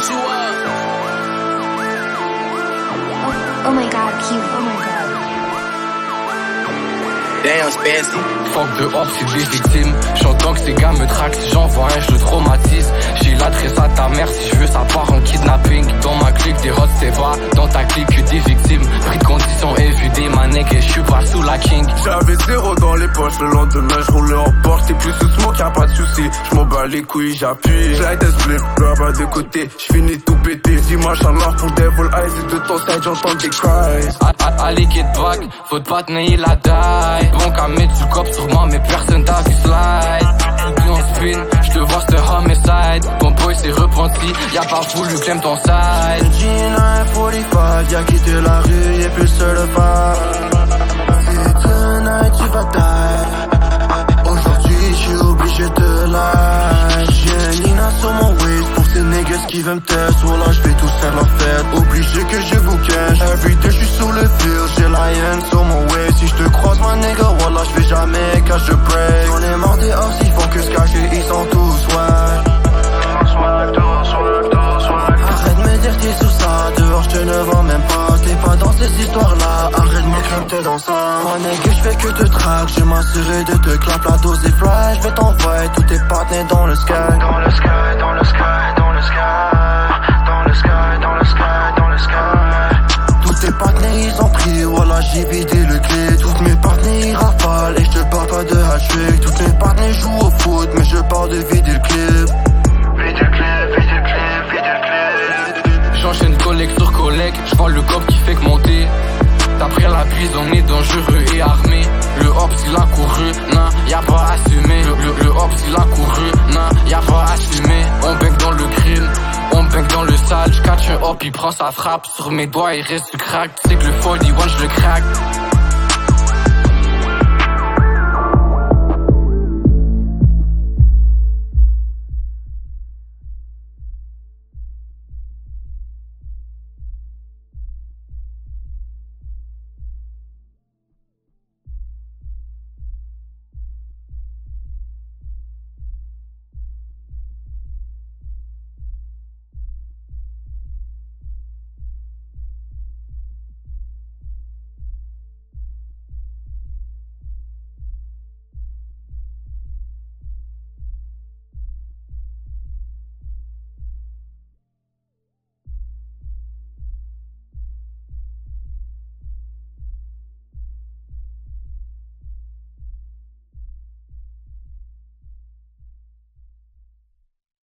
put you up. Oh my god, cute. Oh my god. Damn, Spency. Fuck dehors, c'est des victimes. J'entends que ces gars me traquent. Si j'en vois un, je le traumatise. J'ai l'adresse à ta mère si je veux, ça part en kidnapping. Dans ma clique, des rods, c'est pas dans ta clique que des victimes. Pris de condition évudée, ma nègre, et je suis pas sous la king. J'avais 0 dans les poches, le lendemain je roule en Porsche. T'es plus sous smoke, y'a pas de soucis. J'm'en bats les couilles, j'appuie. Slide and split, là-bas de côté. J'finis tout pété. Dis-moi, chaleur pour Devil Eyes. Et de ton side, j'entends des cries. Allez, get back, votre partenaire il a die. Bon qu'à mettre sous cop sur moi, mais personne t'a vu slide. Puis on spin, j'te vois ce homicide. Ton boy s'est repenti, y'a pas voulu claim ton side. G945, y'a quitté la rue, y'a plus certified. C'est tonight, tu vas die. Aujourd'hui, j'suis obligé de lie. J'ai un Nina sur mon waist pour ces niggas qui veulent me test. Voilà, j'vais tous faire la fête. Obligé que je vous cache. Everyday, j'suis sous le fil, j'ai la haine sur mon waist. Si j'te croise, ma nigga, voilà, j'fais jamais cash de break. On est morts dehors, s'ils font que se cacher, ils sont tous swag. Arrête de me dire t'es sous ça, dehors j'te ne vends même pas. T'es pas dans ces histoires-là, arrête de me craindre, t'es dans ça. Moi nigga, j'fais que te traque, j'ai m'assuré de te clap la dose des fly. J'vais t'envoyer tous tes partenaires dans le sky. Dans le sky, dans le sky, dans le sky. Dans le sky, dans le sky, dans le sky. Tous tes partenaires ils ont pris, voilà j'ai vidé le clé. Toutes mes partenaires ils rafalent et j'te parle pas de hat-trick. Toutes mes partenaires jouent au foot, mais je parle de vider le clip. J'enchaîne collègue sur collègue, j'vois le cop qui fait que monter. D'après la bise, on est dangereux et armé. Le hops il a couru, non, y'a pas assumé. Le hops il a couru, non, y'a pas assumé. On baigne dans le crime, on baigne dans le sale. J'catch un hop, il prend sa frappe. Sur mes doigts il reste du crack. Tu sais que le 41 je le craque.